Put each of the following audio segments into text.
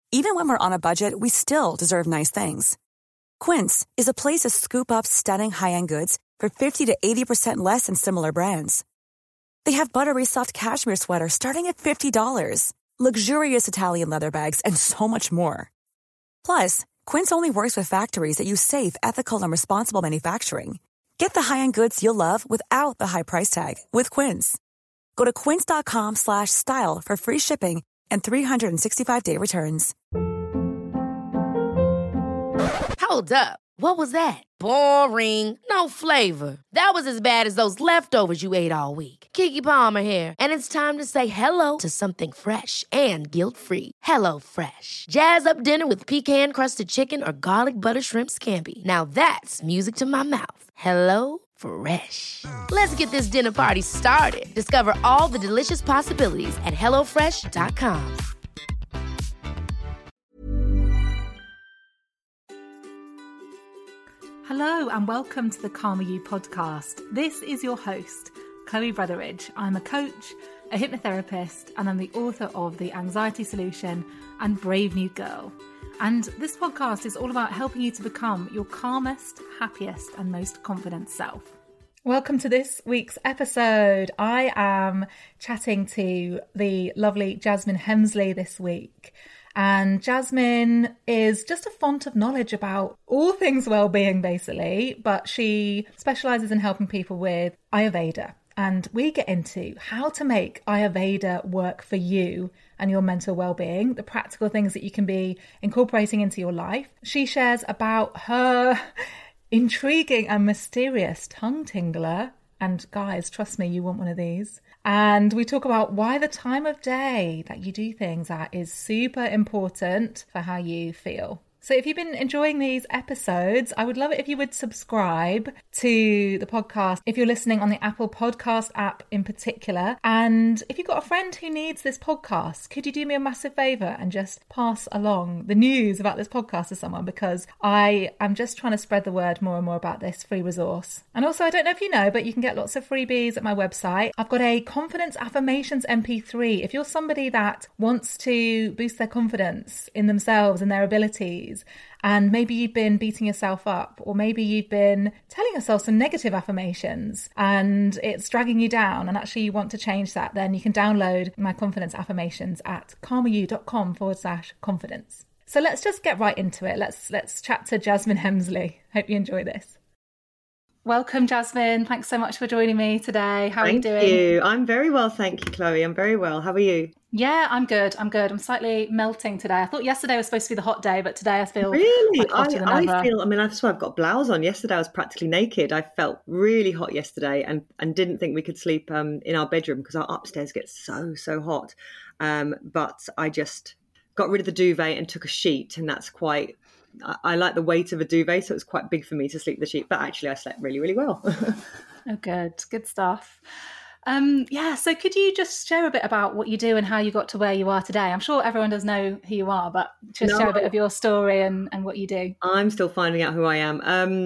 Even when we're on a budget, we still deserve nice things. Quince is a place to scoop up stunning high-end goods for 50 to 80% less than similar brands. They have buttery soft cashmere sweaters starting at $50, luxurious Italian leather bags, and so much more. Plus, Quince only works with factories that use safe, ethical, and responsible manufacturing. Get the high-end goods you'll love without the high price tag with Quince. Go to quince.com/style for free shipping and 365-day returns. Hold up. What was that? Boring. No flavor. That was as bad as those leftovers you ate all week. Keke Palmer here, and it's time to say hello to something fresh and guilt-free. HelloFresh. Jazz up dinner with pecan-crusted chicken or garlic butter shrimp scampi. Now that's music to my mouth. HelloFresh. Let's get this dinner party started. Discover all the delicious possibilities at hellofresh.com. Hello and welcome to the Calmer You podcast. This is your host, Chloe Brotheridge. I'm a coach, a hypnotherapist, and I'm the author of The Anxiety Solution and Brave New Girl. And this podcast is all about helping you to become your calmest, happiest, and most confident self. Welcome to this week's episode. I am chatting to the lovely Jasmine Hemsley this week. And Jasmine is just a font of knowledge about all things well-being, basically, but she specialises in helping people with Ayurveda. And we get into how to make Ayurveda work for you and your mental well-being, the practical things that you can be incorporating into your life. She shares about her intriguing and mysterious tongue tingler. And guys, trust me, you want one of these. And we talk about why the time of day that you do things at is super important for how you feel. So if you've been enjoying these episodes, I would love it if you would subscribe to the podcast if you're listening on the Apple Podcast app in particular. And if you've got a friend who needs this podcast, could you do me a massive favour and just pass along the news about this podcast to someone? Because I am just trying to spread the word more and more about this free resource. And also, I don't know if you know, but you can get lots of freebies at my website. I've got a confidence affirmations MP3. If you're somebody that wants to boost their confidence in themselves and their abilities, and maybe you've been beating yourself up, or maybe you've been telling yourself some negative affirmations and it's dragging you down, and actually you want to change that, then you can download my confidence affirmations at calmeryou.com/confidence. So let's just get right into it. Let's chat to Jasmine Hemsley. Hope you enjoy this. Welcome, Jasmine. Thanks so much for joining me today. How are you doing? Thank you. I'm very well, thank you, Chloe. I'm very well. How are you? Yeah, I'm good. I'm slightly melting today. I thought yesterday was supposed to be the hot day, but today I feel really hotter than ever. That's why I've got a blouse on. Yesterday I was practically naked. I felt really hot yesterday and didn't think we could sleep in our bedroom because our upstairs gets so hot. But I just got rid of the duvet and took a sheet, and that's quite... I like the weight of a duvet, so it's quite big for me to sleep in the sheet. But actually I slept really, really well. Oh, good stuff. So could you just share a bit about what you do and how you got to where you are today? I'm sure everyone does know who you are, but just share a bit of your story and what you do. I'm still finding out who I am.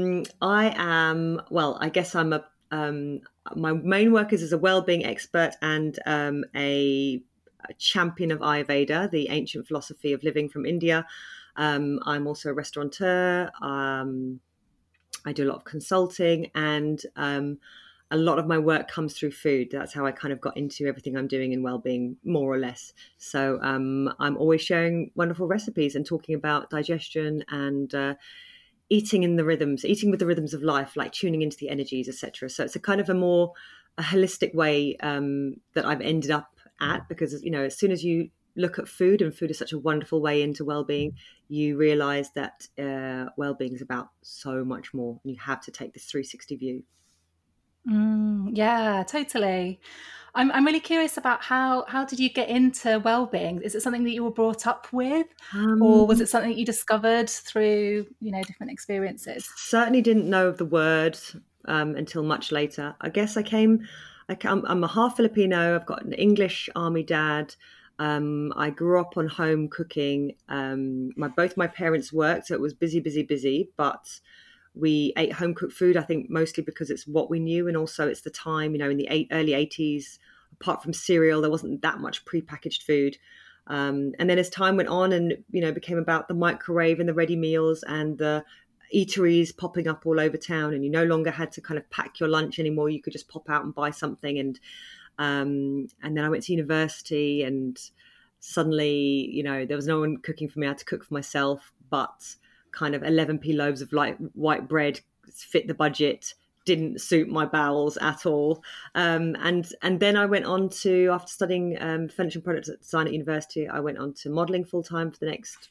My main work is as a wellbeing expert and a champion of Ayurveda, the ancient philosophy of living from India. I'm also a restaurateur. I do a lot of consulting, and a lot of my work comes through food. That's how I kind of got into everything I'm doing in wellbeing, more or less. So I'm always sharing wonderful recipes and talking about digestion and eating with the rhythms of life, like tuning into the energies, etc. So it's a kind of a holistic way that I've ended up at, because, you know, as soon as you look at food, and food is such a wonderful way into well-being, you realize that well-being is about so much more, and you have to take this 360 view. Yeah, totally. I'm really curious about how did you get into well-being? Is it something that you were brought up with, or was it something that you discovered through, different experiences? Certainly didn't know of the word until much later. I guess I'm a half Filipino. I've got an English army dad. I grew up on home cooking. Both my parents worked, so it was busy, but we ate home cooked food, I think mostly because it's what we knew, and also it's the time, in the early 80s, apart from cereal, there wasn't that much prepackaged food. And then as time went on and, became about the microwave and the ready meals and the eateries popping up all over town, and you no longer had to kind of pack your lunch anymore. You could just pop out and buy something. And then I went to university, and suddenly, there was no one cooking for me. I had to cook for myself, but kind of 11p loaves of light white bread fit the budget, didn't suit my bowels at all. And then I went on to, after studying furniture and product design at university, I went on to modelling full time for the next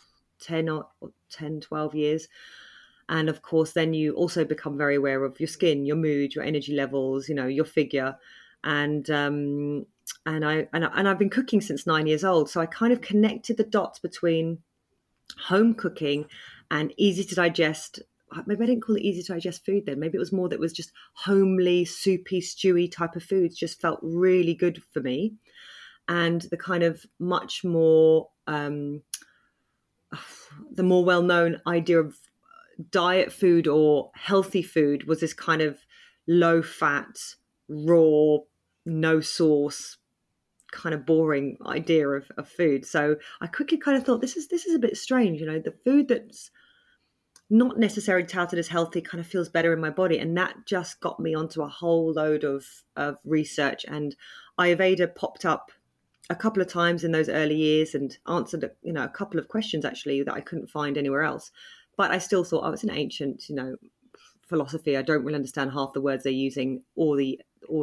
12 years. And of course, then you also become very aware of your skin, your mood, your energy levels, your figure. And I've been cooking since 9 years old. So I kind of connected the dots between home cooking and easy to digest. Maybe I didn't call it easy to digest food then. Maybe it was more that it was just homely, soupy, stewy type of foods just felt really good for me. And the kind of much more, the more well-known idea of diet food or healthy food was this kind of low-fat, raw, no sauce, kind of boring idea of food. So I quickly kind of thought, this is a bit strange. The food that's not necessarily touted as healthy kind of feels better in my body. And that just got me onto a whole load of research. And Ayurveda popped up a couple of times in those early years and answered, a couple of questions actually that I couldn't find anywhere else. But I still thought, it's an ancient, philosophy. I don't really understand half the words they're using, or the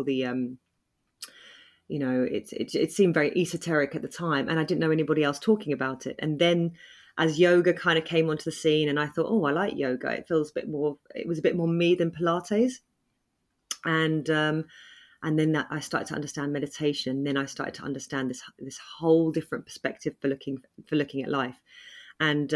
it seemed very esoteric at the time, and I didn't know anybody else talking about it. And then as yoga kind of came onto the scene, and I thought, I like yoga. It was a bit more me than Pilates. And then that I started to understand meditation. And then I started to understand this whole different perspective for looking at life. And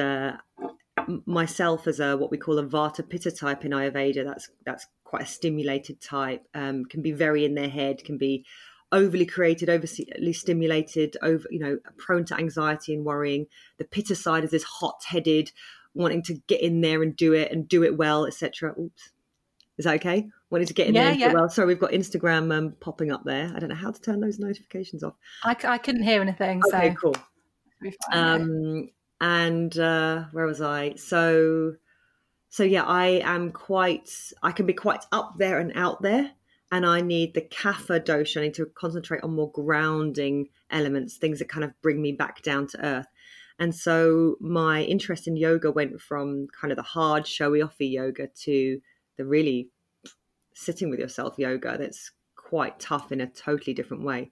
myself as what we call a Vata Pitta type in Ayurveda, that's quite a stimulated type, can be very in their head, can be overly created, overly stimulated, prone to anxiety and worrying. The Pitta side is this hot-headed, wanting to get in there and do it well, etc. Oops, is that okay? Wanting to get in there and do it well. So we've got Instagram popping up there. I don't know how to turn those notifications off. I couldn't hear anything. Okay, so. Cool. And where was I? So yeah, I can be quite up there and out there. And I need the kapha dosha. I need to concentrate on more grounding elements, things that kind of bring me back down to earth. And so my interest in yoga went from kind of the hard, showy offy yoga to the really sitting with yourself yoga that's quite tough in a totally different way.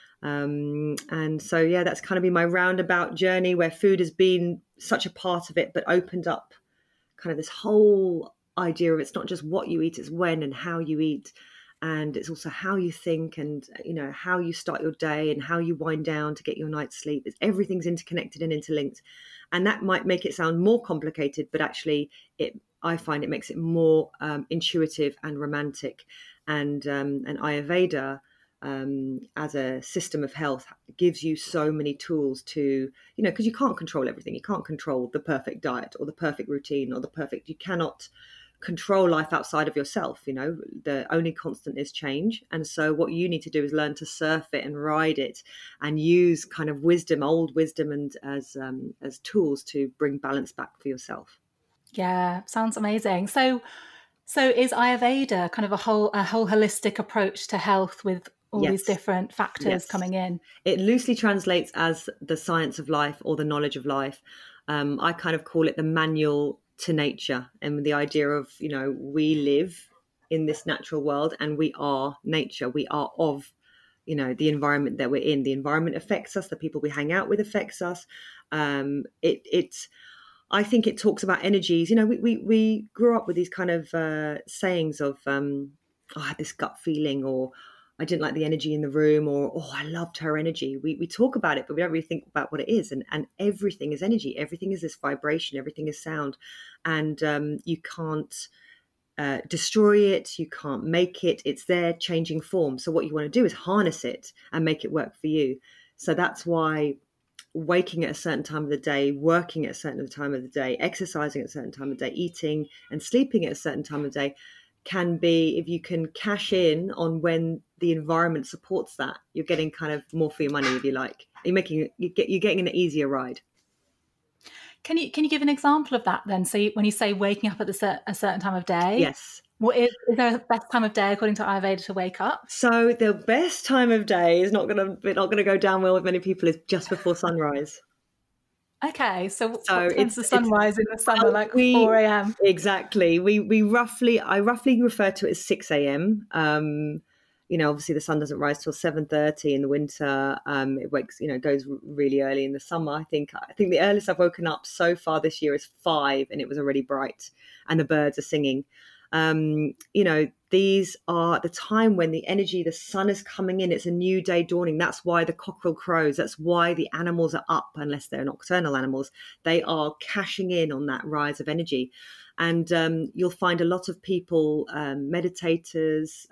And so, yeah, that's kind of been my roundabout journey, where food has been such a part of it, but opened up kind of this whole idea of, it's not just what you eat, it's when and how you eat. And it's also how you think, and, how you start your day and how you wind down to get your night's sleep. Everything's interconnected and interlinked. And that might make it sound more complicated, but actually I find it makes it more intuitive and romantic. And Ayurveda, as a system of health, gives you so many tools to, because you can't control everything. You can't control the perfect diet or the perfect routine or you cannot control life outside of yourself. The only constant is change. And so what you need to do is learn to surf it and ride it, and use kind of old wisdom and as tools to bring balance back for yourself. Yeah, sounds amazing. So is Ayurveda kind of a whole holistic approach to health with all these different factors coming in? It loosely translates as the science of life or the knowledge of life. I kind of call it the manual to nature, and the idea of, we live in this natural world and we are nature. We are of, the environment that we're in. The environment affects us. The people we hang out with affects us. I think it talks about energies. We grew up with these kind of sayings of, I had this gut feeling, or I didn't like the energy in the room, or, I loved her energy. We talk about it, but we don't really think about what it is. And everything is energy. Everything is this vibration. Everything is sound. And you can't destroy it. You can't make it. It's there changing form. So what you want to do is harness it and make it work for you. So that's why waking at a certain time of the day, working at a certain time of the day, exercising at a certain time of the day, eating and sleeping at a certain time of the day can be, if you can cash in on when the environment supports that, you're getting kind of more for your money, if you like. You're getting an easier ride. Can you give an example of that then? So when you say waking up at a certain time of day, yes, what is there a best time of day according to Ayurveda to wake up? So the best time of day is not gonna go down well with many people, is just before sunrise. Okay, so what time's the sunrise in the summer? Like 4 a.m. Exactly. I roughly refer to it as 6 a.m. Obviously the sun doesn't rise till 7:30 in the winter. It wakes, goes really early in the summer. I think the earliest I've woken up so far this year is 5, and it was already bright, and the birds are singing. These are the time when the sun is coming in. It's a new day dawning. That's why the cockerel crows. That's why the animals are up, unless they're nocturnal animals. They are cashing in on that rise of energy. And you'll find a lot of people, meditators,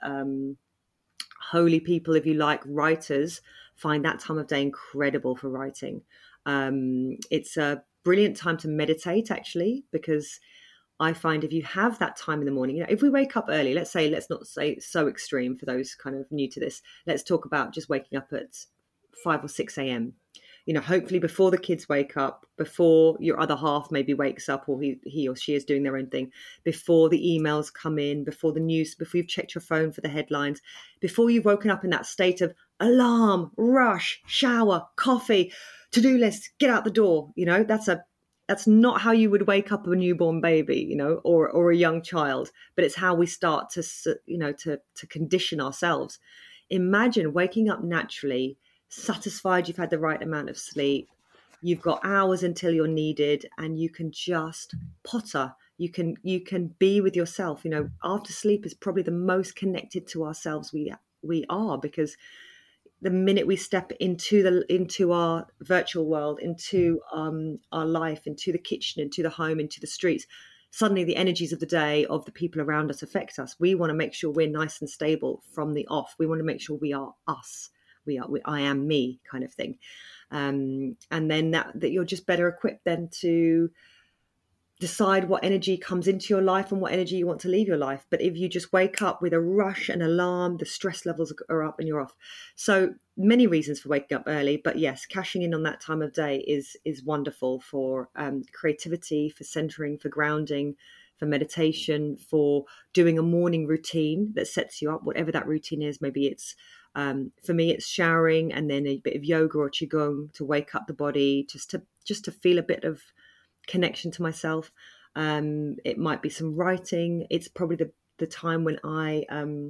holy people, if you like, writers, find that time of day incredible for writing. It's a brilliant time to meditate, actually, because I find if you have that time in the morning, if we wake up early, let's not say so extreme for those kind of new to this. Let's talk about just waking up at 5 or 6 a.m. Hopefully before the kids wake up, before your other half maybe wakes up, or he or she is doing their own thing, before the emails come in, before the news, before you've checked your phone for the headlines, before you've woken up in that state of alarm, rush, shower, coffee, to-do list, get out the door. That's not how you would wake up a newborn baby, or a young child, but it's how we start to condition ourselves. Imagine waking up naturally, satisfied you've had the right amount of sleep. You've got hours until you're needed, and you can just potter. You can be with yourself. After sleep is probably the most connected to ourselves we are, because the minute we step into our virtual world, into our life, into the kitchen, into the home, into the streets, suddenly the energies of the day of the people around us affect us. We want to make sure we're nice and stable from the off. We want to make sure we are us. I am me kind of thing. And then that you're just better equipped then to decide what energy comes into your life and what energy you want to leave your life. But if you just wake up with a rush and alarm, the stress levels are up and you're off. So many reasons for waking up early, but yes, cashing in on that time of day is wonderful for creativity, for centering, for grounding, for meditation, for doing a morning routine that sets you up, whatever that routine is. Maybe it's for me, it's showering and then a bit of yoga or qigong to wake up the body, just to feel a bit of connection to myself. It might be some writing. It's probably the time when I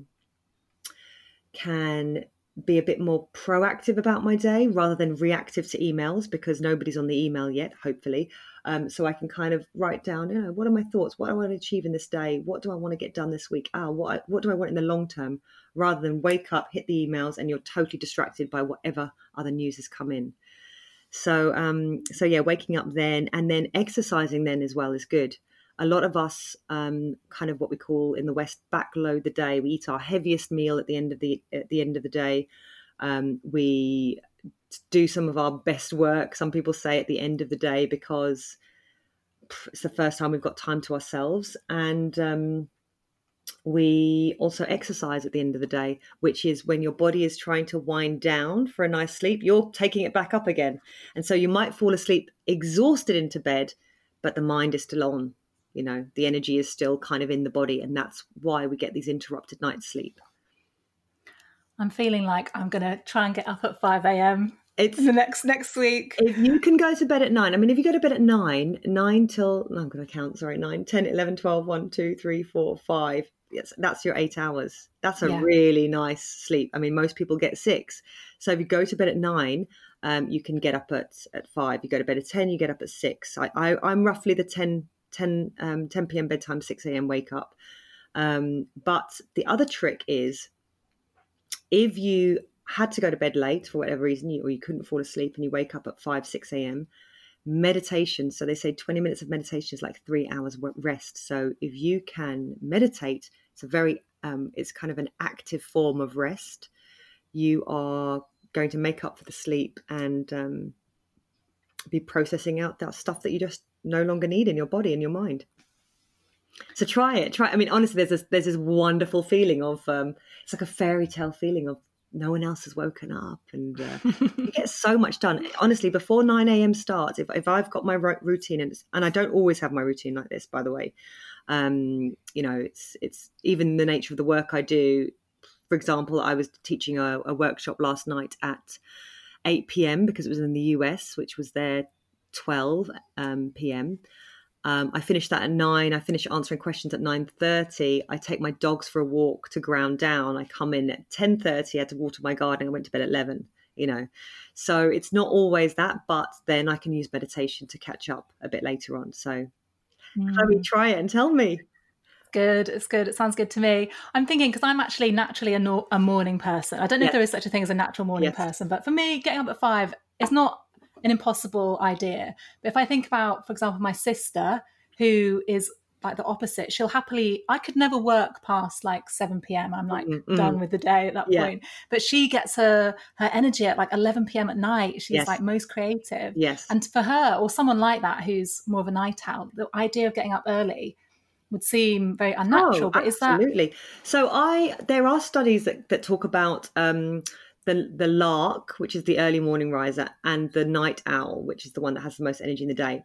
can be a bit more proactive about my day rather than reactive to emails, because nobody's on the email yet, hopefully. So I can kind of write down, what are my thoughts? What do I want to achieve in this day? What do I want to get done this week? What do I want in the long term? Rather than wake up, hit the emails, and you're totally distracted by whatever other news has come in. So yeah, waking up then, and then exercising then as well is good. A lot of us kind of what we call in the West backload the day. We eat our heaviest meal at the end of the day. We do some of our best work, some people say, at the end of the day, because it's the first time we've got time to ourselves. And we also exercise at the end of the day, which is when your body is trying to wind down for a nice sleep, you're taking it back up again. And so you might fall asleep exhausted into bed, but the mind is still on. The energy is still kind of in the body, and that's why we get these interrupted nights sleep. I'm feeling like I'm going to try and get up at 5 a.m. It's the next week. If you can go to bed at 9, I mean, if you go to bed at 9 till, I'm going to count, 9, 10, 11, 12, 1, 2, 3, 4, 5. Yes, that's your 8 hours. That's a really nice sleep. I mean, most people get 6. So if you go to bed at 9, you can get up at 5. You go to bed at 10, you get up at 6. I'm roughly the 10 p.m. bedtime, 6 a.m. wake up. But the other trick is, if you had to go to bed late for whatever reason, or you couldn't fall asleep and you wake up at 5, 6 a.m., meditation. So they say 20 minutes of meditation is like 3 hours rest. So if you can meditate, it's kind of an active form of rest. You are going to make up for the sleep and be processing out that stuff that you just no longer need in your body and your mind. So try it. I mean, honestly, there's this wonderful feeling of it's like a fairy tale feeling of no one else has woken up, and you get so much done. Honestly, before 9 a.m. starts, if I've got my routine, and I don't always have my routine like this, by the way. It's even the nature of the work I do. For example, I was teaching a workshop last night at 8 p.m. because it was in the US, which was there 12 p.m. I finished that at 9. I finished answering questions at 9:30. I take my dogs for a walk to ground down. I come in at 10:30. I had to water my garden. I went to bed at 11. So it's not always that, but then I can use meditation to catch up a bit later on. So try it and tell me. Good. It's good. It sounds good to me. I'm thinking, because I'm actually naturally a morning person. I don't know if there is such a thing as a natural morning person, but for me, getting up at 5 is not an impossible idea. But if I think about, for example, my sister, who is like the opposite, I could never work past like 7 p.m. I'm like done with the day at that point. But she gets her energy at like 11 p.m. at night. She's like most creative. Yes. And for her, or someone like that who's more of a night owl, the idea of getting up early would seem very unnatural. But absolutely. Is that... So there are studies that talk about the lark, which is the early morning riser, and the night owl, which is the one that has the most energy in the day.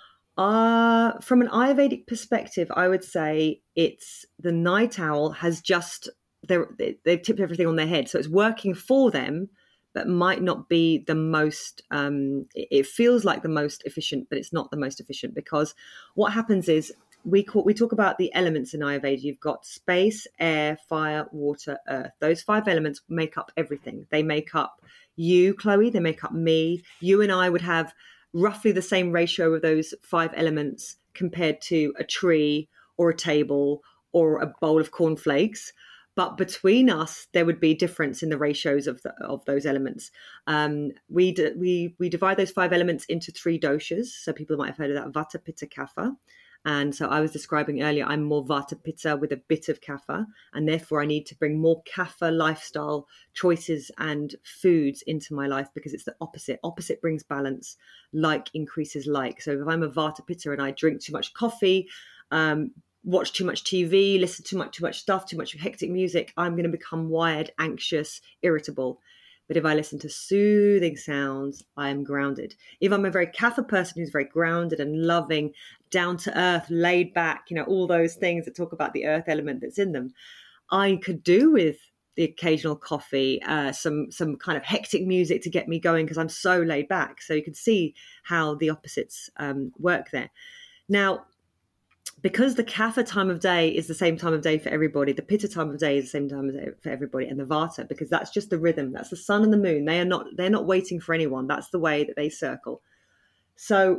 From an Ayurvedic perspective, I would say it's the night owl has just they've tipped everything on their head, so it's working for them, but might not be the most. It feels like the most efficient, but it's not the most efficient, because what happens is we talk about the elements in Ayurveda. You've got space, air, fire, water, earth. Those 5 elements make up everything. They make up you, Chloe. They make up me. You and I would have roughly the same ratio of those 5 elements compared to a tree or a table or a bowl of cornflakes. But between us, there would be a difference in the ratios of those elements. We divide those 5 elements into 3 doshas. So people might have heard of that: Vata, Pitta, Kapha. And so I was describing earlier, I'm more Vata Pitta with a bit of Kapha, and therefore I need to bring more Kapha lifestyle choices and foods into my life, because it's the opposite. Opposite brings balance, like increases like. So if I'm a Vata Pitta and I drink too much coffee, watch too much TV, listen to too much stuff, too much hectic music, I'm going to become wired, anxious, irritable. But if I listen to soothing sounds, I'm grounded. If I'm a very Kapha person who's very grounded and loving, down to earth, laid back, all those things that talk about the earth element that's in them, I could do with the occasional coffee, some kind of hectic music to get me going, because I'm so laid back. So you can see how the opposites work there. Now, because the Kapha time of day is the same time of day for everybody, the Pitta time of day is the same time of day for everybody, and the Vata, because that's just the rhythm. That's the sun and the moon. They're not waiting for anyone. That's the way that they circle. So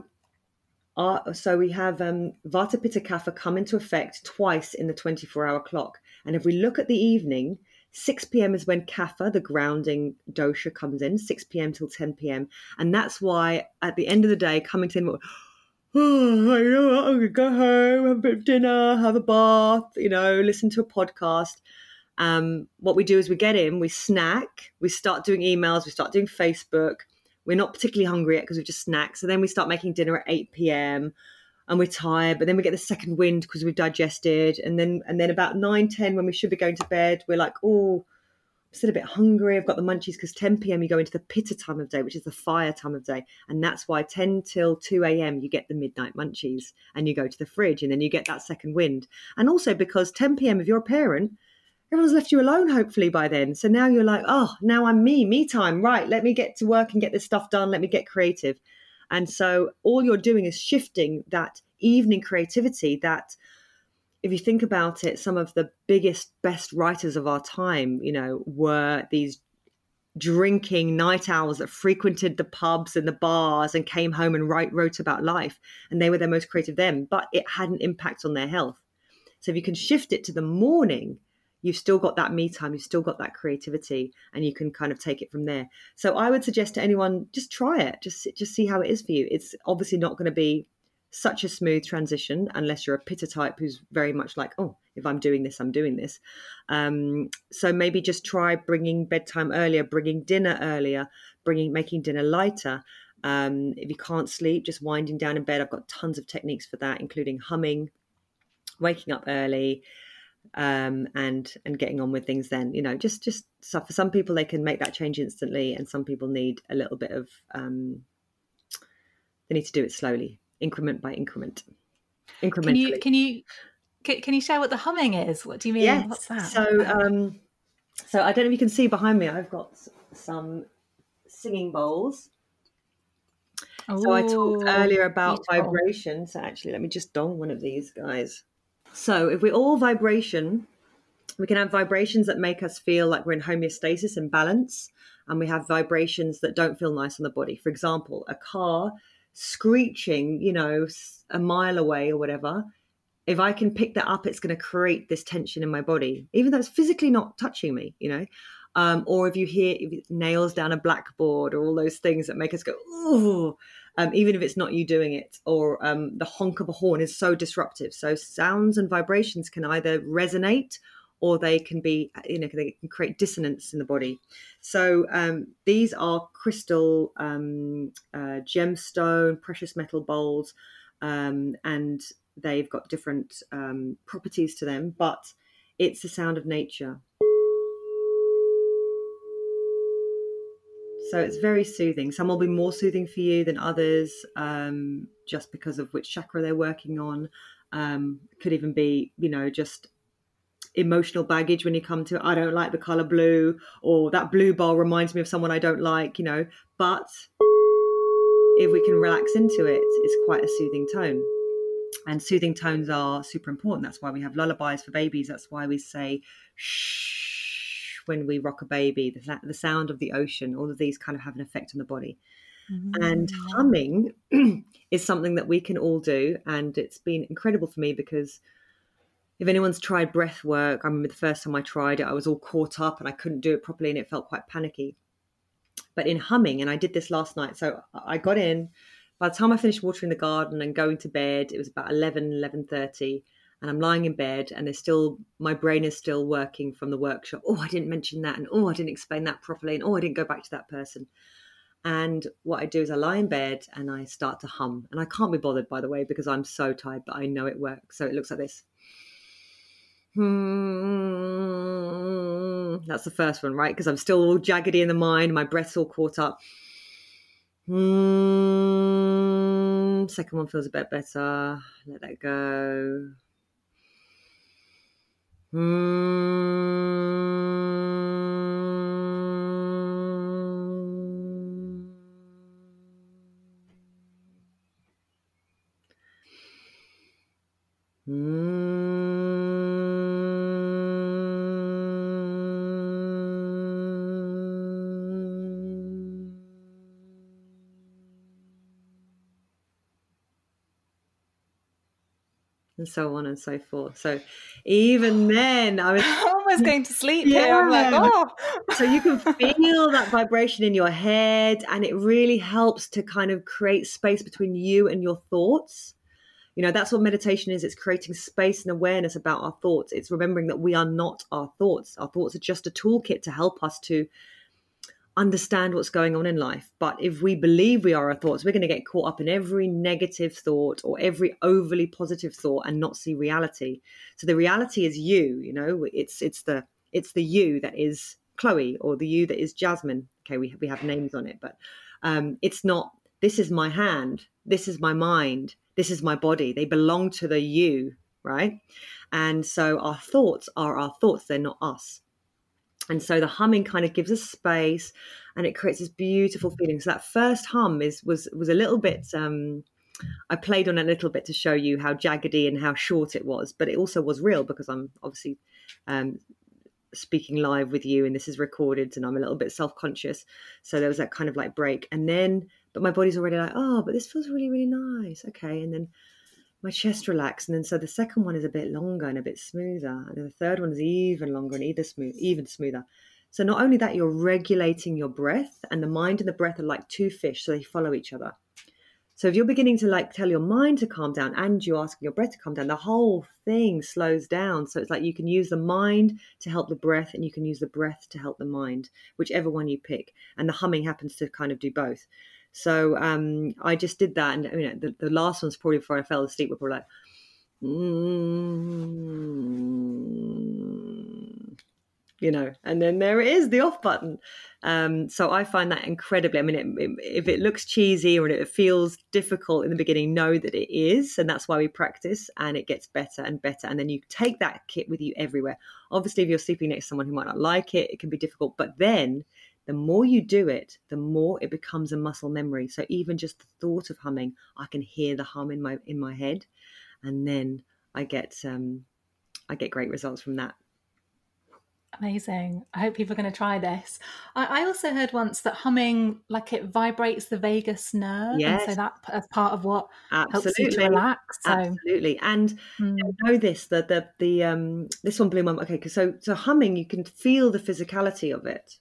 we have Vata, Pitta, Kapha come into effect twice in the 24-hour clock. And if we look at the evening, 6 p.m. is when Kapha, the grounding dosha, comes in, 6 p.m. till 10 p.m. And that's why at the end of the day, coming to the end, I'm going to go home, have a bit of dinner, have a bath, listen to a podcast. What we do is we get in, we snack, we start doing emails, we start doing Facebook. We're not particularly hungry yet because we've just snacked. So then we start making dinner at 8 p.m. and we're tired, but then we get the second wind because we've digested. And then about 9, 10, when we should be going to bed, we're like, oh, I'm still a bit hungry. I've got the munchies, because 10 p.m. you go into the Pitta time of day, which is the fire time of day. And that's why 10 till 2 a.m. you get the midnight munchies and you go to the fridge, and then you get that second wind. And also because 10 p.m. if you're a parent, everyone's left you alone, hopefully, by then. So now you're like, oh, now I'm me time. Right, let me get to work and get this stuff done. Let me get creative. And so all you're doing is shifting that evening creativity that, if you think about it, some of the biggest, best writers of our time, were these drinking night owls that frequented the pubs and the bars and came home and wrote about life. And they were their most creative then, but it had an impact on their health. So if you can shift it to the morning, you've still got that me time, you've still got that creativity, and you can kind of take it from there. So I would suggest to anyone, just try it, just see how it is for you. It's obviously not going to be such a smooth transition unless you're a Pitta type who's very much like, oh, if I'm doing this, I'm doing this. So maybe just try bringing bedtime earlier, bringing dinner earlier, making dinner lighter. If you can't sleep, just winding down in bed. I've got tons of techniques for that, including humming, waking up early, and getting on with things then, just so for some people they can make that change instantly, and some people need a little bit of they need to do it slowly, increment by increment, incrementally. Can you share what the humming is? What do you mean? Yes. What's that? So I don't know if you can see behind me, I've got some singing bowls. So I talked earlier about vibration. So actually, let me just dong one of these guys. So if we're all vibration, we can have vibrations that make us feel like we're in homeostasis and balance. And we have vibrations that don't feel nice on the body. For example, a car screeching, a mile away or whatever. If I can pick that up, it's going to create this tension in my body, even though it's physically not touching me, or if you hear nails down a blackboard or all those things that make us go, ooh, even if it's not you doing it, or the honk of a horn is so disruptive. So sounds and vibrations can either resonate or they can be, they can create dissonance in the body. So these are crystal, gemstone, precious metal bowls, and they've got different properties to them, but it's the sound of nature. So it's very soothing. Some will be more soothing for you than others, just because of which chakra they're working on. Could even be, just emotional baggage when you come to, I don't like the color blue, or that blue bowl reminds me of someone I don't like, But if we can relax into it, it's quite a soothing tone. And soothing tones are super important. That's why we have lullabies for babies. That's why we say shh when we rock a baby, the sound of the ocean. All of these kind of have an effect on the body. Mm-hmm. And humming is something that we can all do. And it's been incredible for me, because if anyone's tried breath work, I remember the first time I tried it, I was all caught up and I couldn't do it properly and it felt quite panicky. But in humming, and I did this last night, so I got in. By the time I finished watering the garden and going to bed, it was about 11:30, and I'm lying in bed, and my brain is still working from the workshop. Oh, I didn't mention that, and oh, I didn't explain that properly, and oh, I didn't go back to that person. And what I do is I lie in bed and I start to hum, and I can't be bothered, by the way, because I'm so tired, but I know it works. So it looks like this. That's the first one, right? Because I'm still all jaggedy in the mind, my breath's all caught up. Second one feels a bit better. Let that go. And so on and so forth. So even then, I was almost going to sleep here. I'm like, oh. So you can feel that vibration in your head, and it really helps to kind of create space between you and your thoughts. That's what meditation is. It's creating space and awareness about our thoughts. It's remembering that we are not our thoughts. Our thoughts are just a toolkit to help us to understand what's going on in life. But if we believe we are our thoughts, we're going to get caught up in every negative thought or every overly positive thought and not see reality. So the reality is you, it's the you that is Chloe, or the you that is Jasmine. Okay, we have names on it, but it's not, this is my hand, this is my mind, this is my body. They belong to the you, right? And so our thoughts are our thoughts. They're not us. And so the humming kind of gives us space, and it creates this beautiful feeling. So that first hum was a little bit, I played on it a little bit to show you how jaggedy and how short it was, but it also was real, because I'm obviously speaking live with you, and this is recorded, and I'm a little bit self-conscious. So there was that kind of like break. And then, but my body's already like, oh, but this feels really, really nice. Okay. And then my chest relaxed. And then so the second one is a bit longer and a bit smoother. And then the third one is even longer and even smoother. So not only that, you're regulating your breath, and the mind and the breath are like two fish, so they follow each other. So if you're beginning to like tell your mind to calm down and you're asking your breath to calm down, the whole thing slows down. So it's like you can use the mind to help the breath, and you can use the breath to help the mind, whichever one you pick. And the humming happens to kind of do both. So I just did that. And the last one's probably before I fell asleep, were probably like, And then there it is, the off button. So I find that incredibly, if it looks cheesy or it feels difficult in the beginning, know that it is. And that's why we practice, and it gets better and better. And then you take that kit with you everywhere. Obviously, if you're sleeping next to someone who might not like it, it can be difficult. But then the more you do it, the more it becomes a muscle memory. So even just the thought of humming, I can hear the hum in my head. And then I get great results from that. Amazing. I hope people are going to try this. I also heard once that humming, like, it vibrates the vagus nerve. Yes. And so that as part of what Absolutely. helps you to relax. So. Absolutely. And know this, that this one blew my mind. Okay, so humming, you can feel the physicality of it.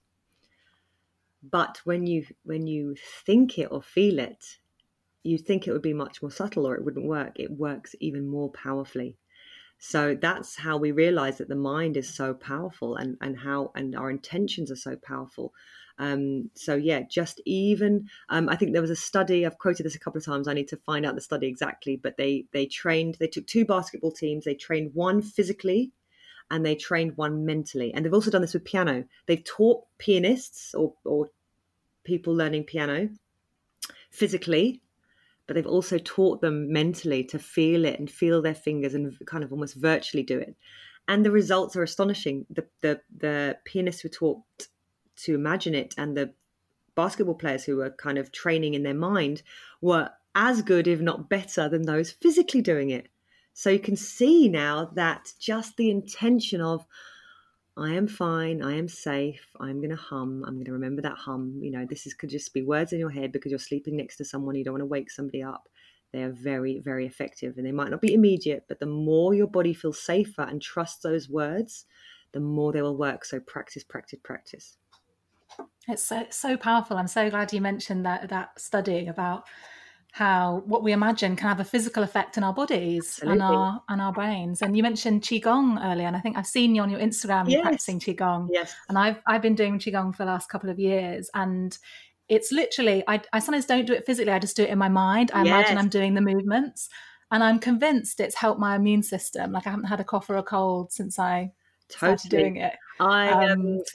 But when you think it or feel it, you think it would be much more subtle or it wouldn't work. It works even more powerfully. So that's how we realize that the mind is so powerful and our intentions are so powerful. So yeah, just even, I think there was a study, I've quoted this a couple of times, I need to find out the study exactly, but they took 2 basketball teams, they trained one physically and they trained one mentally. And they've also done this with piano. They've taught pianists or people learning piano physically, but they've also taught them mentally to feel it and feel their fingers and kind of almost virtually do it. And the results are astonishing. The pianists were taught to imagine it, and the basketball players who were kind of training in their mind were as good, if not better, than those physically doing it. So you can see now that just the intention of, I am fine, I am safe, I'm going to hum, I'm going to remember that hum. Could just be words in your head because you're sleeping next to someone, you don't want to wake somebody up. They are very, very effective, and they might not be immediate, but the more your body feels safer and trusts those words, the more they will work. So practice, practice, practice. It's so powerful. I'm so glad you mentioned that study about how what we imagine can have a physical effect in our bodies. Absolutely. and our brains. And you mentioned Qigong earlier, and I think I've seen you on your Instagram, you're practicing Qigong. Yes. And I've been doing Qigong for the last couple of years, and it's literally, I sometimes don't do it physically, I just do it in my mind. I imagine I'm doing the movements, and I'm convinced it's helped my immune system. Like, I haven't had a cough or a cold since I started doing it. I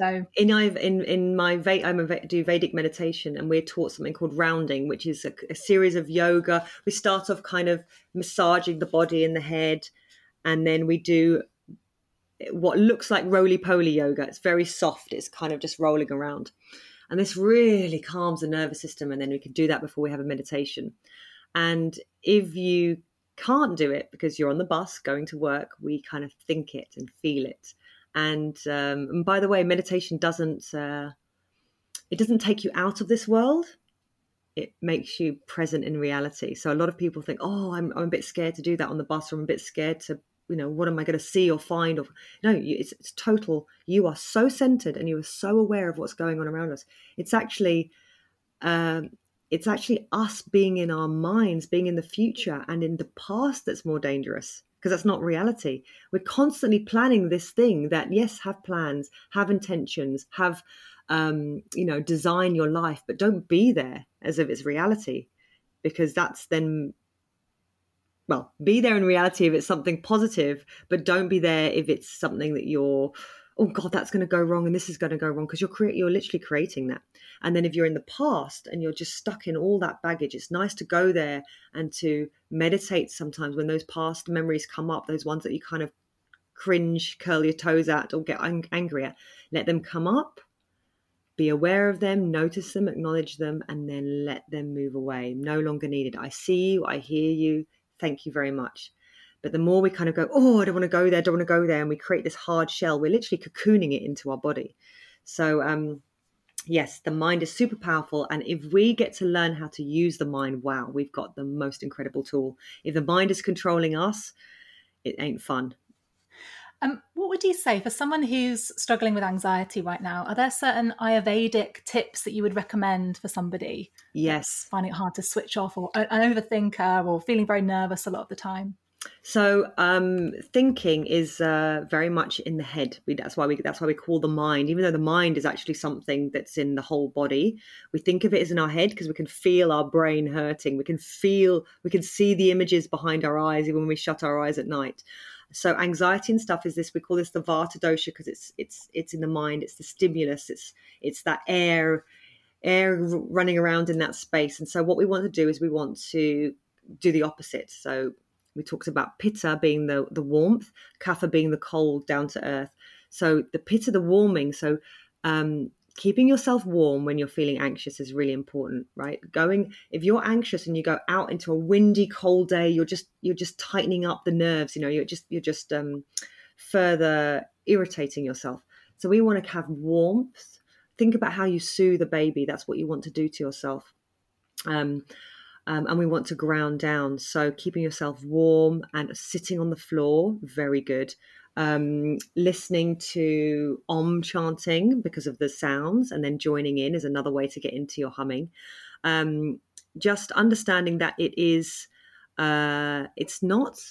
do Vedic meditation, and we're taught something called rounding, which is a series of yoga. We start off kind of massaging the body and the head, and then we do what looks like roly-poly yoga. It's very soft. It's kind of just rolling around, and this really calms the nervous system. And then we can do that before we have a meditation. And if you can't do it because you're on the bus going to work, we kind of think it and feel it. And by the way, meditation doesn't take you out of this world. It makes you present in reality. So a lot of people think, oh, I'm a bit scared to do that on the bus, or I'm a bit scared to, what am I going to see or find? Or no, it's total. You are so centered and you are so aware of what's going on around us. It's actually us being in our minds, being in the future and in the past that's more dangerous, because that's not reality. We're constantly planning this thing that, yes, have plans, have intentions, have, design your life, but don't be there as if it's reality, because that's then, well, be there in reality if it's something positive, but don't be there if it's something that you're, oh God, that's going to go wrong and this is going to go wrong, because you're literally creating that. And then if you're in the past and you're just stuck in all that baggage, it's nice to go there and to meditate sometimes when those past memories come up, those ones that you kind of cringe, curl your toes at or get angry at. Let them come up, be aware of them, notice them, acknowledge them, and then let them move away. No longer needed. I see you, I hear you, thank you very much. But the more we kind of go, oh, I don't want to go there, and we create this hard shell, we're literally cocooning it into our body. So, yes, the mind is super powerful. And if we get to learn how to use the mind, wow, we've got the most incredible tool. If the mind is controlling us, it ain't fun. What would you say for someone who's struggling with anxiety right now? Are there certain Ayurvedic tips that you would recommend for somebody? Yes. Finding it hard to switch off, or an overthinker, or feeling very nervous a lot of the time? So thinking is very much in the head. That's why we call the mind, even though the mind is actually something that's in the whole body. We think of it as in our head because we can feel our brain hurting. We can see the images behind our eyes even when we shut our eyes at night. So anxiety and stuff is this. We call this the Vata dosha because it's in the mind. It's the stimulus. It's that air running around in that space. And so what we want to do is we want to do the opposite. So we talked about pitta being the warmth, kapha being the cold, down to earth. So the pitta, the warming. So keeping yourself warm when you're feeling anxious is really important, right? If you're anxious and you go out into a windy, cold day, you're just tightening up the nerves. You're just further irritating yourself. So we want to have warmth. Think about how you soothe a baby. That's what you want to do to yourself. And we want to ground down. So keeping yourself warm and sitting on the floor, very good. Listening to Om chanting because of the sounds and then joining in is another way to get into your humming. Just understanding that it's not...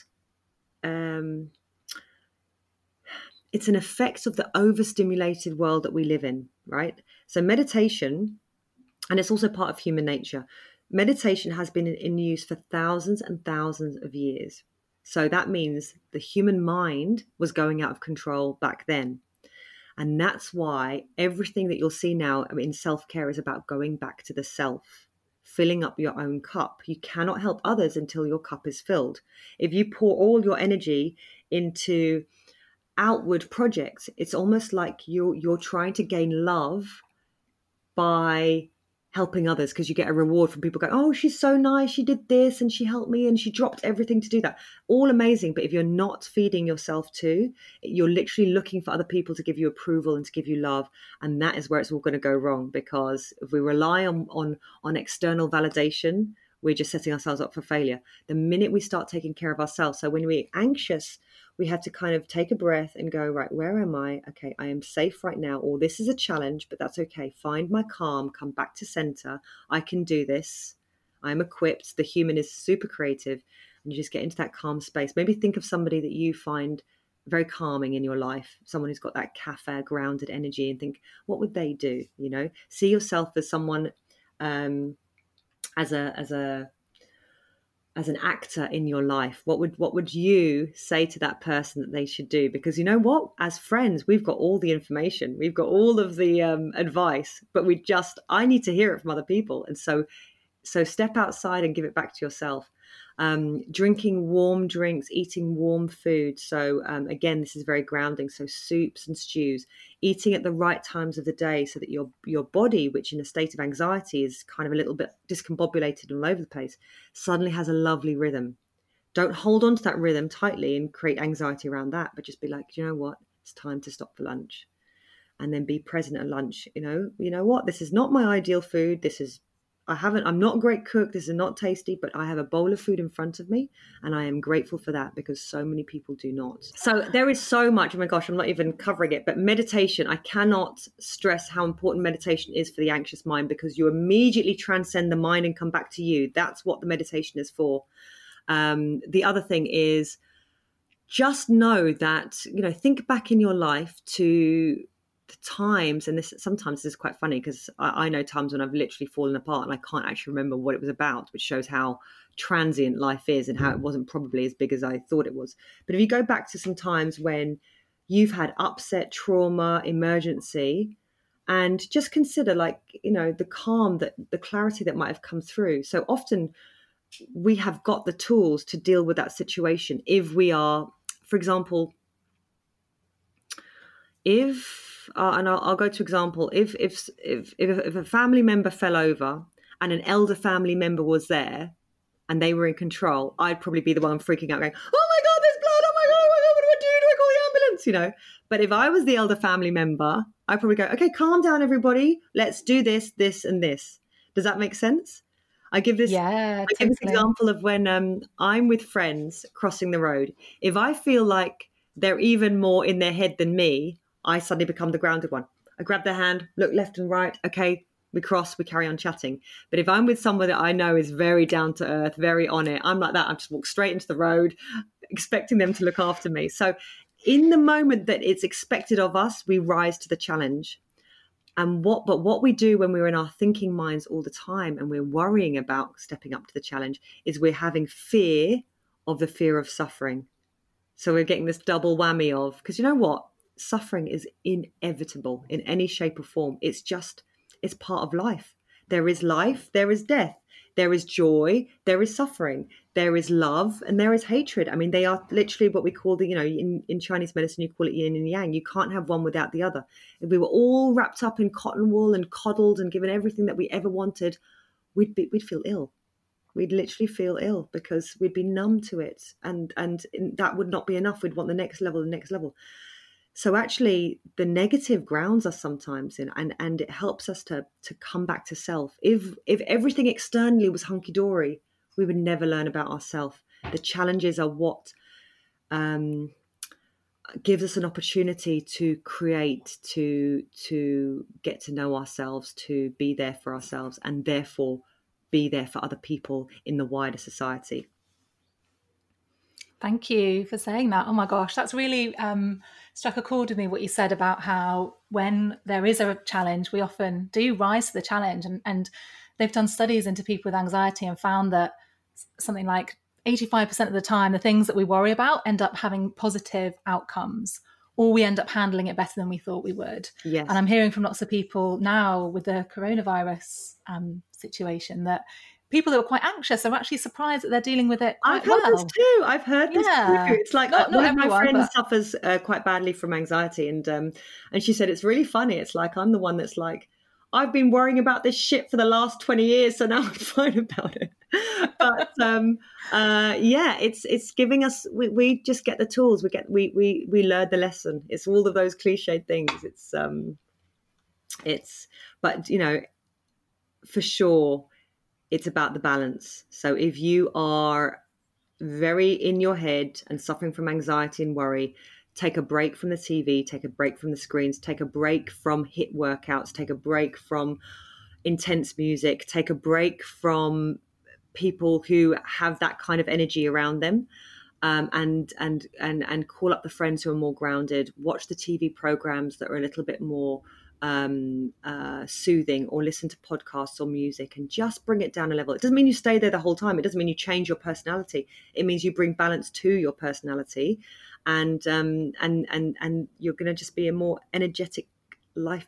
it's an effect of the overstimulated world that we live in, right? So meditation, and it's also part of human nature. Meditation has been in use for thousands and thousands of years. So that means the human mind was going out of control back then. And that's why everything that you'll see now in self-care is about going back to the self, filling up your own cup. You cannot help others until your cup is filled. If you pour all your energy into outward projects, it's almost like you're trying to gain love by helping others because you get a reward from people going, oh, she's so nice, she did this and she helped me and she dropped everything to do that. All amazing. But if you're not feeding yourself too, you're literally looking for other people to give you approval and to give you love. And that is where it's all going to go wrong, because if we rely on external validation, we're just setting ourselves up for failure. The minute we start taking care of ourselves, so when we're anxious, we have to kind of take a breath and go, right, where am I? Okay, I am safe right now. Or this is a challenge, but that's okay. Find my calm, come back to center. I can do this. I'm equipped. The human is super creative. And you just get into that calm space. Maybe think of somebody that you find very calming in your life, someone who's got that kapha, grounded energy, and think, what would they do? See yourself as someone, as an actor in your life. What would you say to that person that they should do? Because you know what? As friends, we've got all the information. We've got all of the advice, but I need to hear it from other people. And so step outside and give it back to yourself. Drinking warm drinks, eating warm food. So again, this is very grounding. So soups and stews, eating at the right times of the day so that your body, which in a state of anxiety is kind of a little bit discombobulated and all over the place, suddenly has a lovely rhythm. Don't hold on to that rhythm tightly and create anxiety around that, but just be like, you know what? It's time to stop for lunch. And then be present at lunch. You know what? This is not my ideal food. I'm not a great cook. This is not tasty, but I have a bowl of food in front of me and I am grateful for that, because so many people do not. So there is so much, oh my gosh, I'm not even covering it, but meditation, I cannot stress how important meditation is for the anxious mind, because you immediately transcend the mind and come back to you. That's what the meditation is for. The other thing is just know that, think back in your life to the times, and sometimes this is quite funny because I know times when I've literally fallen apart and I can't actually remember what it was about, which shows how transient life is and how it wasn't probably as big as I thought it was. But if you go back to some times when you've had upset, trauma, emergency, and just consider the calm, the clarity that might have come through. So often we have got the tools to deal with that situation. If we are, for example, and I'll go to example. If a family member fell over and an elder family member was there and they were in control, I'd probably be the one freaking out, going, "Oh my God, there's blood! Oh my God, what do I do? Do I call the ambulance?" But if I was the elder family member, I'd probably go, "Okay, calm down, everybody. Let's do this, this, and this." Does that make sense? I give this example of when I'm with friends crossing the road. If I feel like they're even more in their head than me, I suddenly become the grounded one. I grab their hand, look left and right. Okay, we cross, we carry on chatting. But if I'm with someone that I know is very down to earth, very on it, I'm like that. I just walk straight into the road, expecting them to look after me. So in the moment that it's expected of us, we rise to the challenge. But what we do when we're in our thinking minds all the time and we're worrying about stepping up to the challenge is we're having fear of the fear of suffering. So we're getting this double whammy of, because you know what? Suffering is inevitable in any shape or form. It's part of life. There is life, there is death, there is joy, there is suffering, there is love, and there is hatred. I mean, they are literally what we call in Chinese medicine, you call it yin and yang. You can't have one without the other. If we were all wrapped up in cotton wool and coddled and given everything that we ever wanted, we'd feel ill. We'd literally feel ill because we'd be numb to it. And that would not be enough. We'd want the next level. So actually the negative grounds us sometimes in, and it helps us to come back to self. If everything externally was hunky-dory, we would never learn about ourselves. The challenges are what gives us an opportunity to create, to get to know ourselves, to be there for ourselves, and therefore be there for other people in the wider society. Thank you for saying that. Oh my gosh, that's really struck a chord with me, what you said about how when there is a challenge, we often do rise to the challenge. And they've done studies into people with anxiety and found that something like 85% of the time, the things that we worry about end up having positive outcomes, or we end up handling it better than we thought we would. Yes. And I'm hearing from lots of people now with the coronavirus situation that people that were quite anxious are actually surprised that they're dealing with it quite I've heard well. this too. I've heard this too. It's like not one of everyone, my friends but suffers quite badly from anxiety, and she said it's really funny. It's like I'm the one that's like, I've been worrying about this shit for the last 20 years, so now I'm fine about it. But it's giving us. We just get the tools. We learn the lesson. It's all of those cliched things. But for sure. It's about the balance. So if you are very in your head and suffering from anxiety and worry, take a break from the TV, take a break from the screens, take a break from HIIT workouts, take a break from intense music, take a break from people who have that kind of energy around them, and call up the friends who are more grounded. Watch the TV programs that are a little bit more soothing, or listen to podcasts or music, and just bring it down a level. It doesn't mean you stay there the whole time. It doesn't mean you change your personality. It means you bring balance to your personality, and you're going to just be a more energetic light,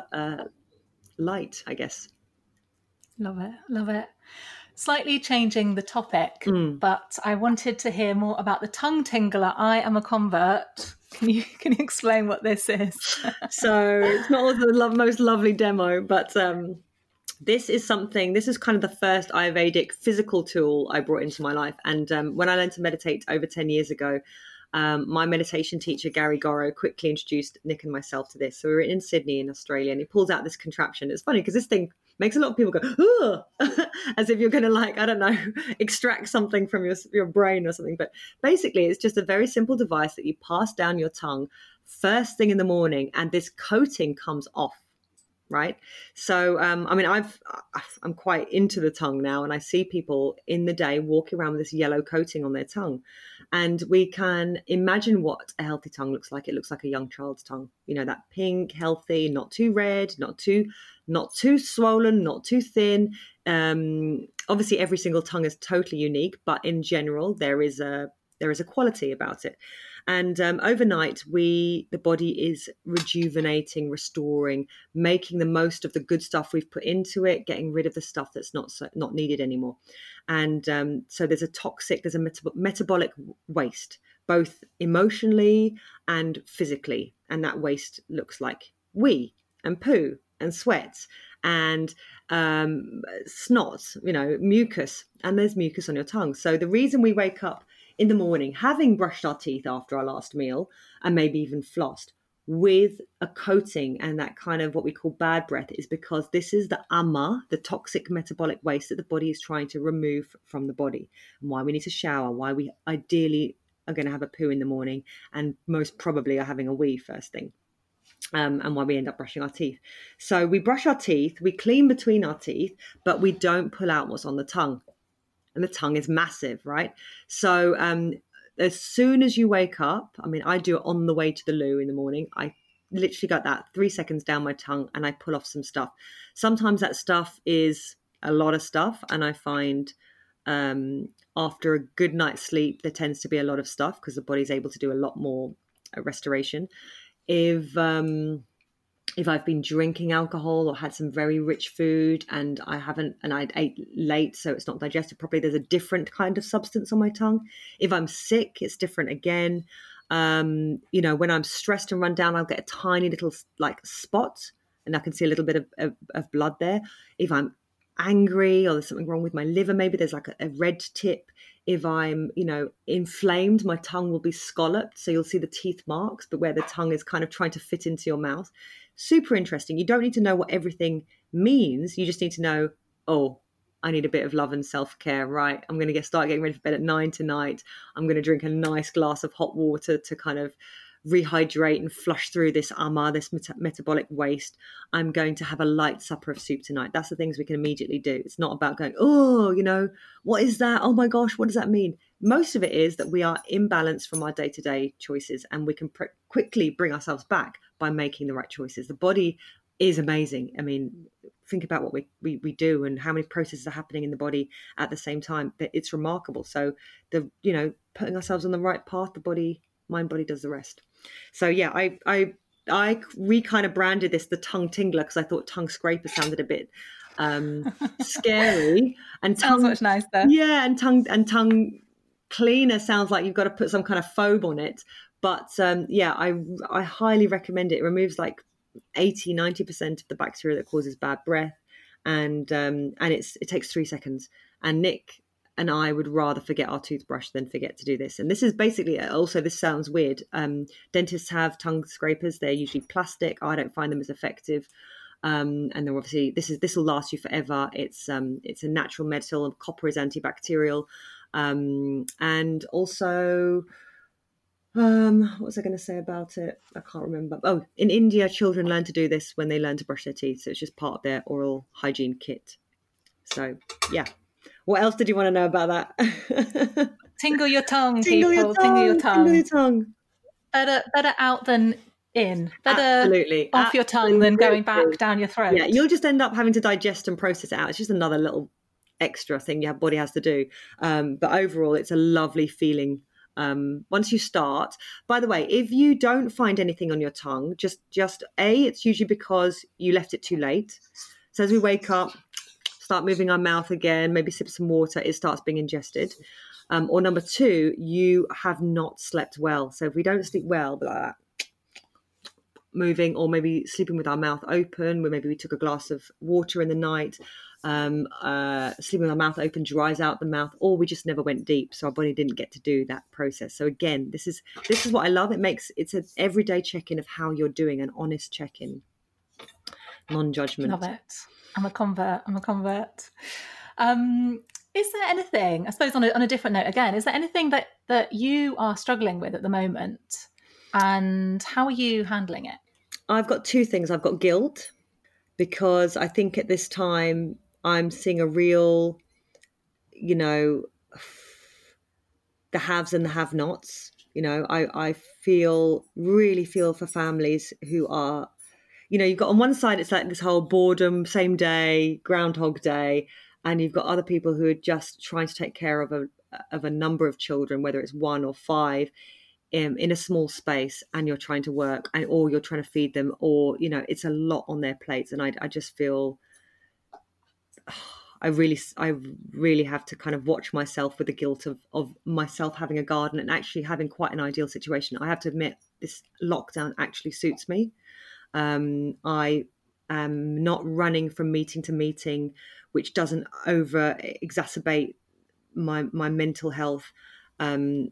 I guess. Love it. Slightly changing the topic, but I wanted to hear more about the tongue tingler. I am a convert. Can you explain what this is? So it's not the most lovely demo, but this is kind of the first Ayurvedic physical tool I brought into my life. And when I learned to meditate over 10 years ago, my meditation teacher, Gary Goro, quickly introduced Nick and myself to this. So we were in Sydney in Australia, and he pulls out this contraption. It's funny because this thing makes a lot of people go, "Ugh," as if you're going to extract something from your brain or something. But basically, it's just a very simple device that you pass down your tongue first thing in the morning, and this coating comes off. Right. So, I'm quite into the tongue now, and I see people in the day walking around with this yellow coating on their tongue, and we can imagine what a healthy tongue looks like. It looks like a young child's tongue, that pink, healthy, not too red, not too swollen, not too thin. Obviously every single tongue is totally unique, but in general, there is a quality about it. And overnight, the body is rejuvenating, restoring, making the most of the good stuff we've put into it, getting rid of the stuff that's not needed anymore. And so there's a metabolic waste, both emotionally and physically. And that waste looks like wee and poo and sweat and snot, mucus. And there's mucus on your tongue. So the reason we wake up in the morning, having brushed our teeth after our last meal and maybe even flossed with a coating and that kind of what we call bad breath, is because this is the ama, the toxic metabolic waste that the body is trying to remove from the body, and why we need to shower, why we ideally are going to have a poo in the morning and most probably are having a wee first thing. and why we end up brushing our teeth. So we brush our teeth, we clean between our teeth, but we don't pull out what's on the tongue. And the tongue is massive, right? So as soon as you wake up, I mean, I do it on the way to the loo in the morning. I literally got that 3 seconds down my tongue and I pull off some stuff. Sometimes that stuff is a lot of stuff. And I find after a good night's sleep, there tends to be a lot of stuff because the body's able to do a lot more restoration. If I've been drinking alcohol or had some very rich food and I ate late, so it's not digested properly, there's a different kind of substance on my tongue. If I'm sick, it's different again. When I'm stressed and run down, I'll get a tiny little like spot and I can see a little bit of blood there. If I'm angry or there's something wrong with my liver, maybe there's like a red tip. If I'm, inflamed, my tongue will be scalloped. So you'll see the teeth marks, but where the tongue is kind of trying to fit into your mouth. Super interesting. You don't need to know what everything means. You just need to know, oh, I need a bit of love and self-care, right? I'm going to start getting ready for bed at 9 tonight. I'm going to drink a nice glass of hot water to kind of rehydrate and flush through this metabolic waste. I'm going to have a light supper of soup tonight. That's the things we can immediately do. It's not about going, what is that? Oh my gosh, what does that mean? Most of it is that we are imbalanced from our day-to-day choices and we can quickly bring ourselves back by making the right choices. The body is amazing. I mean, think about what we do and how many processes are happening in the body at the same time. It's remarkable. So putting ourselves on the right path, mind, body does the rest. So yeah, we kind of branded this the tongue tingler because I thought tongue scraper sounded a bit scary. And sounds much nicer. Yeah, and tongue cleaner sounds like you've got to put some kind of phobe on it. But I highly recommend it. It removes like 80-90% of the bacteria that causes bad breath, and it takes 3 seconds. And Nick and I would rather forget our toothbrush than forget to do this. And this is basically, also, this sounds weird. Dentists have tongue scrapers. They're usually plastic. I don't find them as effective. And they're obviously, this will last you forever. It's a natural metal. Copper is antibacterial. And also, what was I going to say about it? I can't remember. Oh, in India, children learn to do this when they learn to brush their teeth. So it's just part of their oral hygiene kit. So, yeah. What else did you want to know about that? Tingle your tongue, tingle people. Tingle your tongue. Tingle your tongue. Better out than in. Better Absolutely. off your tongue than going back down your throat. Yeah, you'll just end up having to digest and process it out. It's just another little extra thing your body has to do. But overall, it's a lovely feeling once you start. By the way, if you don't find anything on your tongue, just it's usually because you left it too late. So as we wake up, start moving our mouth again, maybe sip some water, it starts being ingested. Or number 2, you have not slept well. So if we don't sleep well, like that, moving, or maybe sleeping with our mouth open, where maybe we took a glass of water in the night, sleeping with our mouth open dries out the mouth, or we just never went deep, so our body didn't get to do that process. So again, this is what I love. It's an everyday check-in of how you're doing, an honest check-in, non-judgment. Love it. I'm a convert. Is there anything, I suppose on a different note again, is there anything that you are struggling with at the moment, and how are you handling it? I've got 2 things. I've got guilt, because I think at this time I'm seeing a real, the haves and the have-nots. I really feel for families who are, you've got on one side, it's like this whole boredom, same day, Groundhog Day. And you've got other people who are just trying to take care of a number of children, whether it's 1 or 5, in a small space, and you're trying to work, or you're trying to feed them, or, it's a lot on their plates. And I just feel, I really have to kind of watch myself with the guilt of myself having a garden and actually having quite an ideal situation. I have to admit, this lockdown actually suits me. I am not running from meeting to meeting, which doesn't over exacerbate my mental health. And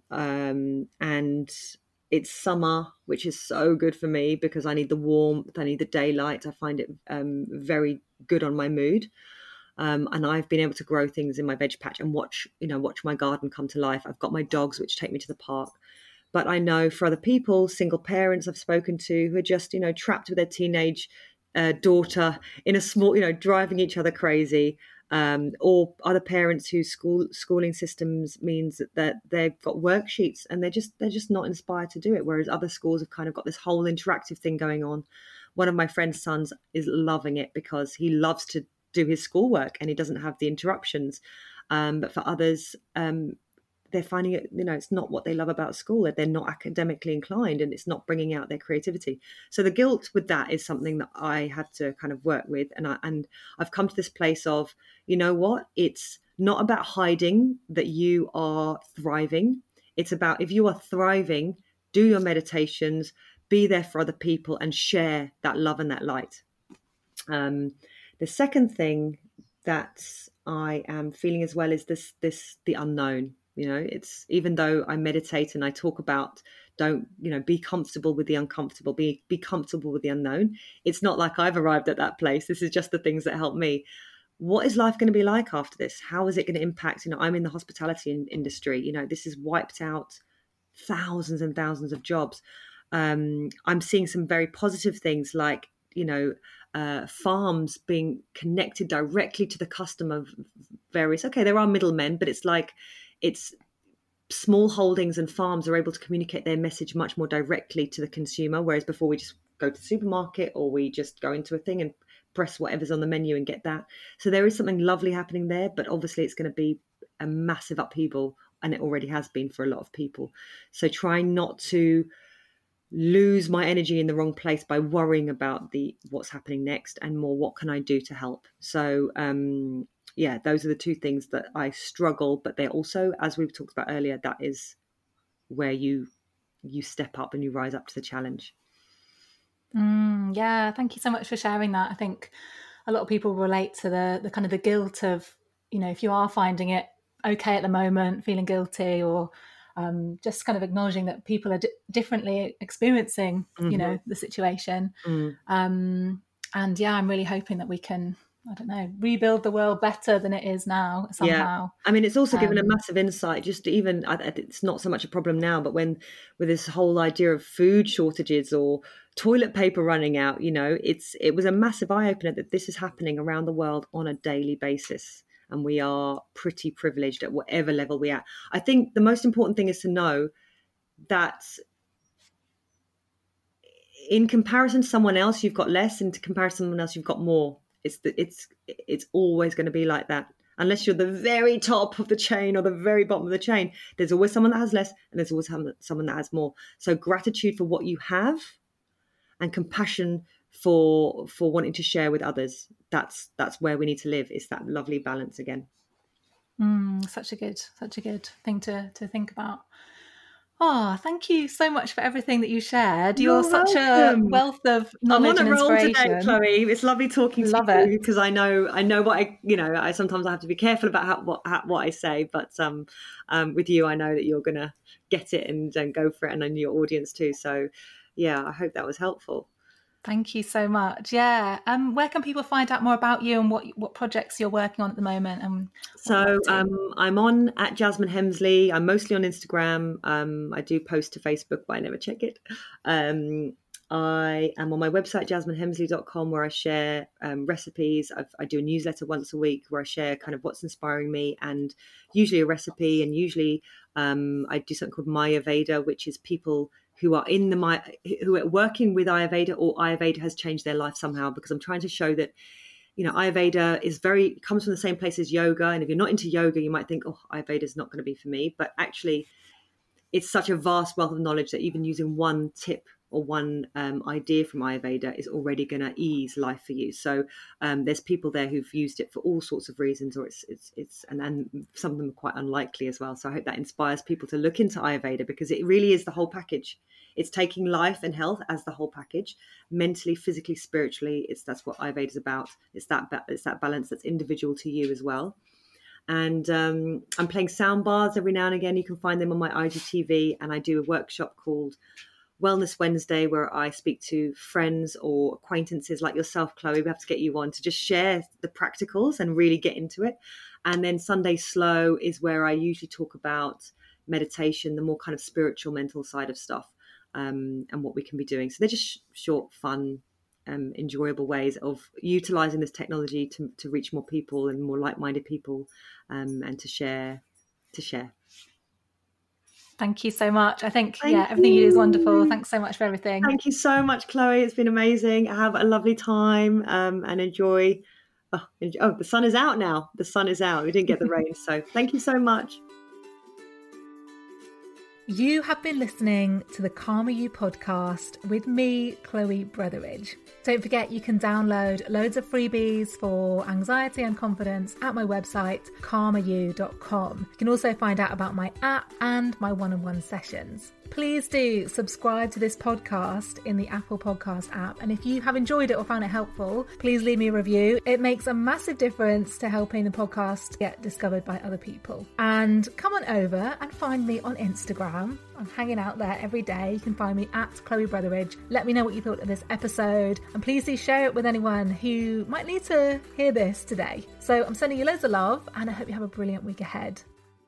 it's summer, which is so good for me because I need the warmth, I need the daylight. I find it very good on my mood. And I've been able to grow things in my veg patch and watch my garden come to life. I've got my dogs, which take me to the park. But I know for other people, single parents I've spoken to who are just, trapped with their teenage daughter in a small, driving each other crazy, or other parents whose schooling systems means that they've got worksheets and they're just not inspired to do it. Whereas other schools have kind of got this whole interactive thing going on. One of my friend's sons is loving it because he loves to do his schoolwork and he doesn't have the interruptions. But for others, they're finding it, it's not what they love about school. They're not academically inclined and it's not bringing out their creativity. So the guilt with that is something that I had to kind of work with. And I've come to this place of, you know what? It's not about hiding that you are thriving. It's about, if you are thriving, do your meditations, be there for other people and share that love and that light. The second thing that I am feeling as well is the unknown. It's, even though I meditate and I talk about be comfortable with the uncomfortable, be comfortable with the unknown. It's not like I've arrived at that place. This is just the things that help me. What is life going to be like after this? How is it going to impact? I'm in the hospitality industry. This has wiped out thousands and thousands of jobs. I'm seeing some very positive things like, farms being connected directly to the customer. There are middlemen, but it's small holdings and farms are able to communicate their message much more directly to the consumer. Whereas before we just go to the supermarket or we just go into a thing and press whatever's on the menu and get that. So there is something lovely happening there, but obviously it's going to be a massive upheaval, and it already has been for a lot of people. So trying not to lose my energy in the wrong place by worrying about what's happening next, and more, what can I do to help? So those are the two things that I struggle, but they're also, as we've talked about earlier, that is where you step up and you rise up to the challenge. Yeah, thank you so much for sharing that. I think a lot of people relate to the kind of the guilt of, if you are finding it okay at the moment, feeling guilty, or just kind of acknowledging that people are differently experiencing, the situation. And I'm really hoping that we can, rebuild the world better than it is now somehow. Yeah. It's also given a massive insight, just even, it's not so much a problem now, but with this whole idea of food shortages or toilet paper running out, it was a massive eye-opener that this is happening around the world on a daily basis. And we are pretty privileged at whatever level we're at. I think the most important thing is to know that in comparison to someone else, you've got less. In comparison to someone else, you've got more. It's always going to be like that. Unless you're the very top of the chain or the very bottom of the chain, there's always someone that has less and there's always someone that has more. So gratitude for what you have and compassion for wanting to share with others. That's where we need to live. It's that lovely balance again. Such a good thing to think about. Oh, thank you so much for everything that you shared. You're such a wealth of knowledge and inspiration. I'm on a roll today, Chloe. It's lovely talking to you because I know what I sometimes I have to be careful about what I say, but with you, I know that you're going to get it and go for it, and I know your audience too. So, yeah, I hope that was helpful. Thank you so much. Yeah. Where can people find out more about you and what projects you're working on at the moment? So I'm on at Jasmine Hemsley. I'm mostly on Instagram. I do post to Facebook, but I never check it. I am on my website, jasminehemsley.com, where I share recipes. I do a newsletter once a week where I share kind of what's inspiring me, and usually a recipe. And usually I do something called My Ayurveda, which is people who are who are working with Ayurveda, or Ayurveda has changed their life somehow, because I'm trying to show that, Ayurveda comes from the same place as yoga. And if you're not into yoga, you might think, oh, Ayurveda is not going to be for me. But actually, it's such a vast wealth of knowledge that even using one tip or one idea from Ayurveda is already going to ease life for you. So there's people there who've used it for all sorts of reasons, or and some of them are quite unlikely as well. So I hope that inspires people to look into Ayurveda, because it really is the whole package. It's taking life and health as the whole package, mentally, physically, spiritually. That's what Ayurveda is about. It's that balance that's individual to you as well. And I'm playing sound baths every now and again. You can find them on my IGTV, and I do a workshop called Wellness Wednesday, where I speak to friends or acquaintances like yourself, Chloe. We have to get you on to just share the practicals and really get into it. And then Sunday Slow is where I usually talk about meditation, the more kind of spiritual, mental side of stuff, and what we can be doing. So they're just short, fun, enjoyable ways of utilizing this technology to reach more people and more like-minded people, and to share. Thank you so much. I think, everything you do is wonderful. Thanks so much for everything. Thank you so much, Chloe. It's been amazing. Have a lovely time, and enjoy. The sun is out now. The sun is out. We didn't get the rain. So thank you so much. You have been listening to the Calmer You podcast with me, Chloe Brotheridge. Don't forget you can download loads of freebies for anxiety and confidence at my website, calmeryou.com. You can also find out about my app and my one-on-one sessions. Please do subscribe to this podcast in the Apple Podcast app. And if you have enjoyed it or found it helpful, please leave me a review. It makes a massive difference to helping the podcast get discovered by other people. And come on over and find me on Instagram. I'm hanging out there every day. You can find me at Chloe Brotheridge. Let me know what you thought of this episode. And please do share it with anyone who might need to hear this today. So I'm sending you loads of love, and I hope you have a brilliant week ahead.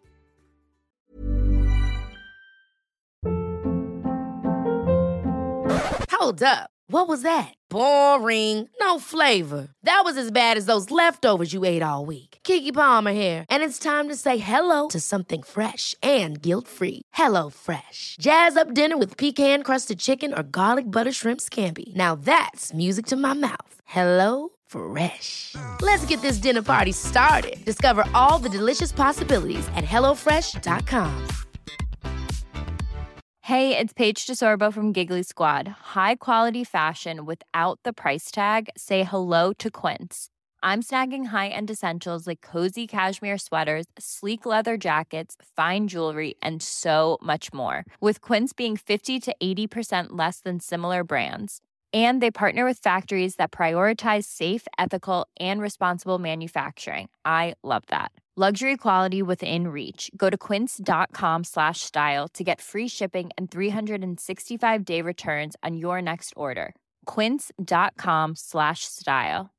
Hold up. What was that? Boring. No flavor. That was as bad as those leftovers you ate all week. Keke Palmer here. And it's time to say hello to something fresh and guilt-free. HelloFresh. Jazz up dinner with pecan-crusted chicken or garlic butter shrimp scampi. Now that's music to my mouth. HelloFresh. Let's get this dinner party started. Discover all the delicious possibilities at HelloFresh.com. Hey, it's Paige DeSorbo from Giggly Squad. High quality fashion without the price tag. Say hello to Quince. I'm snagging high-end essentials like cozy cashmere sweaters, sleek leather jackets, fine jewelry, and so much more. With Quince being 50 to 80% less than similar brands. And they partner with factories that prioritize safe, ethical, and responsible manufacturing. I love that. Luxury quality within reach. Go to quince.com/style to get free shipping and 365-day returns on your next order. Quince.com/style.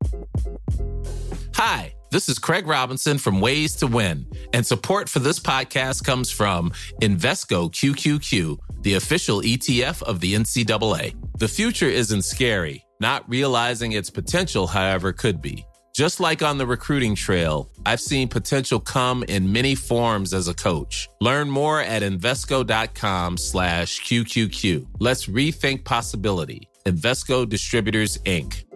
Hi, this is Craig Robinson from Ways to Win, and support for this podcast comes from Invesco QQQ, the official ETF of the NCAA. The future isn't scary. Not realizing its potential, however, could be. Just like on the recruiting trail, I've seen potential come in many forms as a coach. Learn more at Invesco.com/QQQ. Let's rethink possibility. Invesco Distributors, Inc.